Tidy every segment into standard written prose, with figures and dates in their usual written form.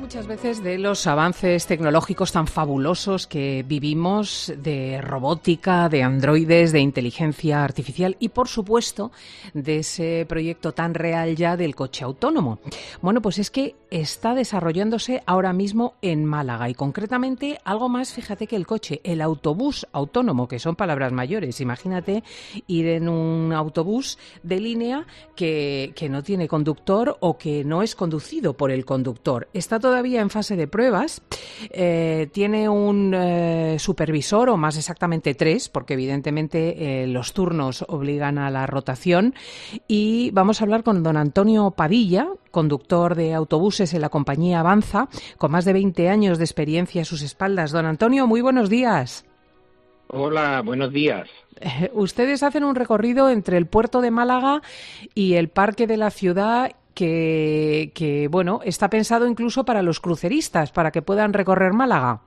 muchas veces de los avances tecnológicos tan fabulosos que vivimos, de robótica, de androides, de inteligencia artificial y, por supuesto, de ese proyecto tan real ya del coche autónomo. Bueno, pues es que está desarrollándose ahora mismo en Málaga y concretamente algo más, fíjate, que el coche, el autobús autónomo, que son palabras mayores. Imagínate ir en un autobús de línea que no tiene conductor o que no es conducido por el conductor. Está todavía en fase de pruebas, tiene un supervisor, o más exactamente 3, porque evidentemente los turnos obligan a la rotación, y vamos a hablar con don Antonio Padilla, conductor de autobuses en la compañía Avanza, con más de 20 años de experiencia a sus espaldas. Don Antonio, muy buenos días. Hola, buenos días. Ustedes hacen un recorrido entre el puerto de Málaga y el parque de la ciudad que bueno, está pensado incluso para los cruceristas, para que puedan recorrer Málaga.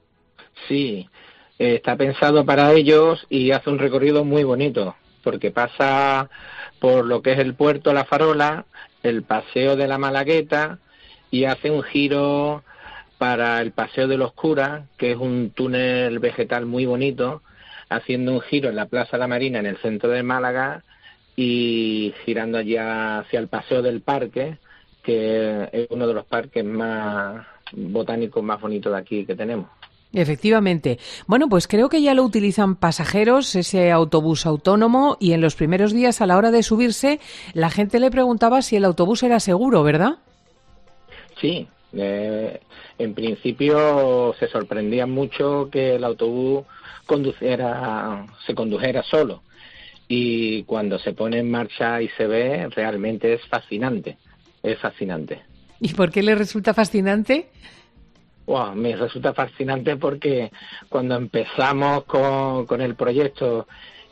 Sí, está pensado para ellos y hace un recorrido muy bonito, porque pasa por lo que es el puerto La Farola, el paseo de la Malagueta y hace un giro para el paseo de los Curas, que es un túnel vegetal muy bonito, haciendo un giro en la Plaza La Marina, en el centro de Málaga, y girando allá hacia el Paseo del Parque, que es uno de los parques más botánicos más bonitos de aquí que tenemos. Efectivamente. Bueno, pues creo que ya lo utilizan pasajeros, ese autobús autónomo, y en los primeros días a la hora de subirse la gente le preguntaba si el autobús era seguro, ¿verdad? Sí, en principio se sorprendían mucho que el autobús se condujera solo. Y cuando se pone en marcha y se ve, realmente es fascinante, es fascinante. ¿Y por qué le resulta fascinante? Wow, me resulta fascinante porque cuando empezamos con el proyecto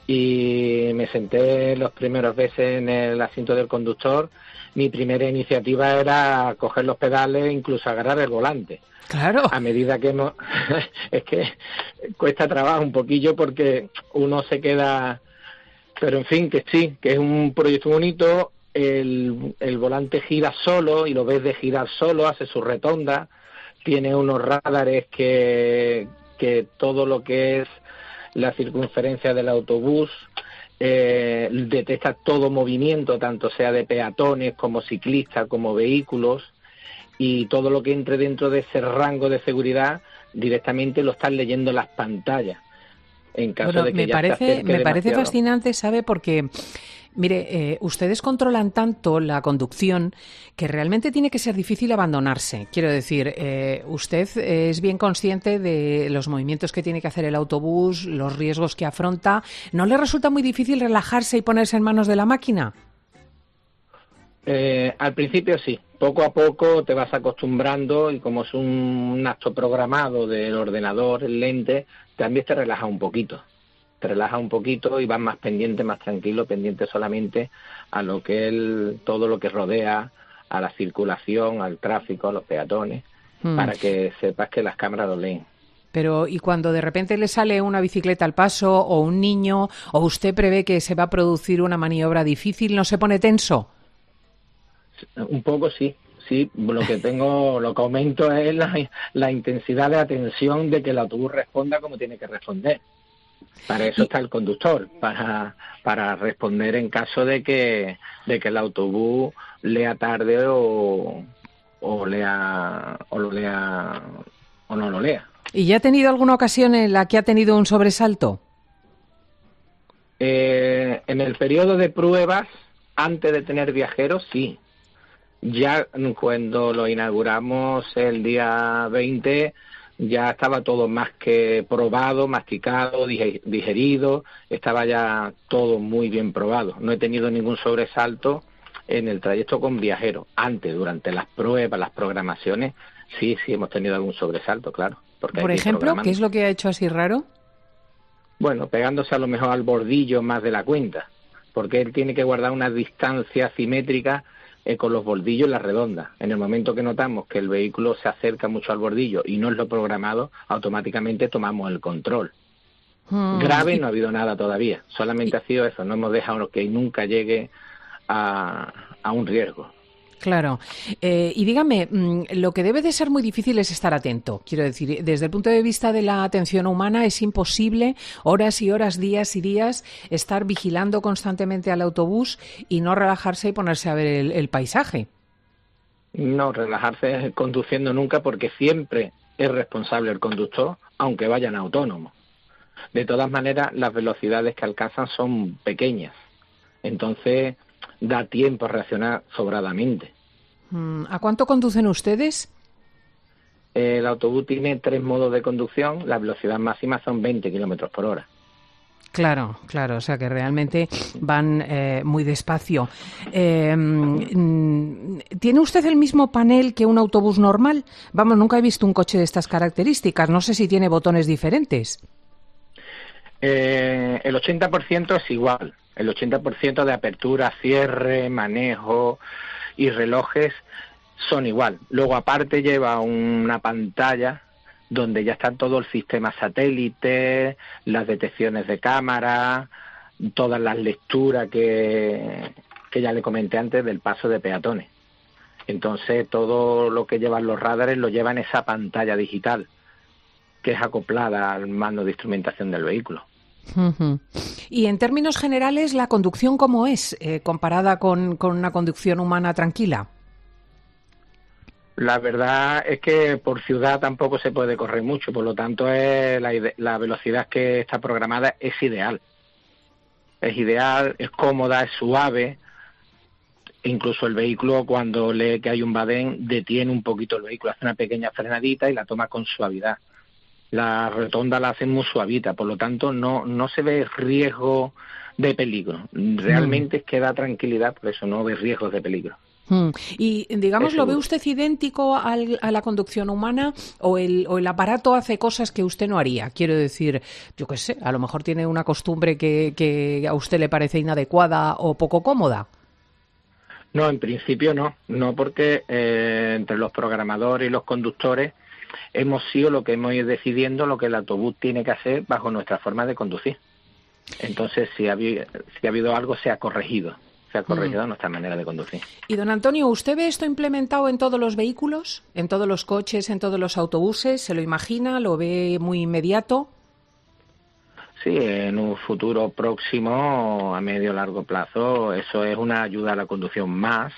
y me senté los primeros veces en el asiento del conductor, mi primera iniciativa era coger los pedales e incluso agarrar el volante. Claro. A medida que es que cuesta trabajo un poquillo porque uno se queda. Pero en fin, que sí, que es un proyecto bonito, el volante gira solo y lo ves de girar solo, hace su rotonda, tiene unos radares que todo lo que es la circunferencia del autobús detecta todo movimiento, tanto sea de peatones como ciclistas, como vehículos, y todo lo que entre dentro de ese rango de seguridad directamente lo están leyendo las pantallas. En caso Bueno, de que me parece demasiado. fascinante, ¿sabe? Porque, mire, ustedes controlan tanto la conducción que realmente tiene que ser difícil abandonarse. Quiero decir, usted es bien consciente de los movimientos que tiene que hacer el autobús, los riesgos que afronta. ¿No le resulta muy difícil relajarse y ponerse en manos de la máquina? Al principio sí, poco a poco te vas acostumbrando y como es un acto programado del ordenador, el lente, también te relaja un poquito. Te relaja un poquito y vas más pendiente, más tranquilo, pendiente solamente a lo que todo lo que rodea a la circulación, al tráfico, a los peatones, para que sepas que las cámaras lo leen. Pero, ¿y cuando de repente le sale una bicicleta al paso o un niño o usted prevé que se va a producir una maniobra difícil, no se pone tenso? Un poco sí, lo que aumento es la intensidad de atención de que el autobús responda como tiene que responder. Para eso está el conductor, para responder en caso de que el autobús lea tarde o no lo lea. ¿Y ya ha tenido alguna ocasión en la que ha tenido un sobresalto? En el periodo de pruebas, antes de tener viajeros, sí. Ya cuando lo inauguramos el día 20, ya estaba todo más que probado, masticado, digerido, estaba ya todo muy bien probado. No he tenido ningún sobresalto en el trayecto con viajeros. Antes, durante las pruebas, las programaciones, sí hemos tenido algún sobresalto, claro. Porque Por ejemplo, ¿qué es lo que ha hecho así raro? Bueno, pegándose a lo mejor al bordillo más de la cuenta, porque él tiene que guardar una distancia simétrica con los bordillos en la redonda. En el momento que notamos que el vehículo se acerca mucho al bordillo y no es lo programado, automáticamente tomamos el control. Grave no ha habido nada todavía, solamente ha sido eso, no hemos dejado que nunca llegue a un riesgo. Claro. Y dígame, lo que debe de ser muy difícil es estar atento. Quiero decir, desde el punto de vista de la atención humana es imposible horas y horas, días y días estar vigilando constantemente al autobús y no relajarse y ponerse a ver el paisaje. No relajarse conduciendo nunca, porque siempre es responsable el conductor, aunque vayan autónomos. De todas maneras, las velocidades que alcanzan son pequeñas. Entonces, da tiempo a reaccionar sobradamente. ¿A cuánto conducen ustedes? El autobús tiene 3 modos de conducción. La velocidad máxima son 20 kilómetros por hora. Claro, o sea que realmente van muy despacio. ¿Tiene usted el mismo panel que un autobús normal? Vamos, nunca he visto un coche de estas características. No sé si tiene botones diferentes. El 80% es igual. El 80% de apertura, cierre, manejo y relojes son igual. Luego, aparte, lleva una pantalla donde ya está todo el sistema satélite, las detecciones de cámara, todas las lecturas que ya le comenté antes del paso de peatones. Entonces, todo lo que llevan los radares lo lleva en esa pantalla digital, que es acoplada al mando de instrumentación del vehículo. Uh-huh. Y en términos generales, ¿la conducción cómo es comparada con una conducción humana tranquila? La verdad es que por ciudad tampoco se puede correr mucho, por lo tanto la velocidad que está programada es ideal. Es ideal, es cómoda, es suave. Incluso el vehículo, cuando lee que hay un badén, detiene un poquito el vehículo, hace una pequeña frenadita y la toma con suavidad. La rotonda la hacen muy suavita, por lo tanto no se ve riesgo de peligro. Realmente es que da tranquilidad, por eso no ve riesgos de peligro. Y, digamos, ¿lo ve usted idéntico a la conducción humana o el aparato hace cosas que usted no haría? Quiero decir, yo qué sé, a lo mejor tiene una costumbre que a usted le parece inadecuada o poco cómoda. No, en principio no porque entre los programadores y los conductores hemos sido lo que hemos ido decidiendo lo que el autobús tiene que hacer bajo nuestra forma de conducir. Entonces, si ha habido algo, se ha corregido nuestra manera de conducir. Y don Antonio, ¿usted ve esto implementado en todos los vehículos, en todos los coches, en todos los autobuses? ¿Se lo imagina? ¿Lo ve muy inmediato? Sí, en un futuro próximo, a medio o largo plazo, eso es una ayuda a la conducción más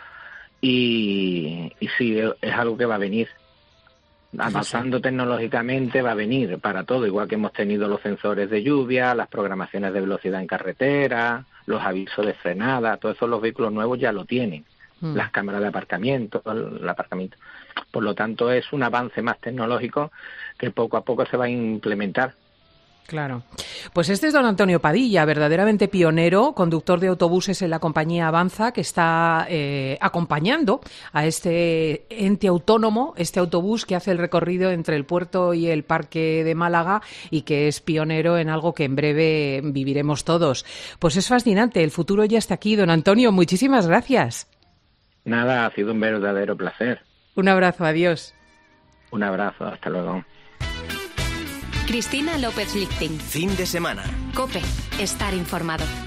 y sí, es algo que va a venir. Avanzando tecnológicamente va a venir para todo, igual que hemos tenido los sensores de lluvia, las programaciones de velocidad en carretera, los avisos de frenada, todos esos los vehículos nuevos ya lo tienen, las cámaras de aparcamiento, el aparcamiento. Por lo tanto, es un avance más tecnológico que poco a poco se va a implementar. Claro. Pues este es don Antonio Padilla, verdaderamente pionero, conductor de autobuses en la compañía Avanza, que está acompañando a este ente autónomo, este autobús que hace el recorrido entre el puerto y el parque de Málaga y que es pionero en algo que en breve viviremos todos. Pues es fascinante, el futuro ya está aquí. Don Antonio, muchísimas gracias. Nada, ha sido un verdadero placer. Un abrazo, adiós. Un abrazo, hasta luego. Cristina López Lichting. Fin de semana. COPE. Estar informado.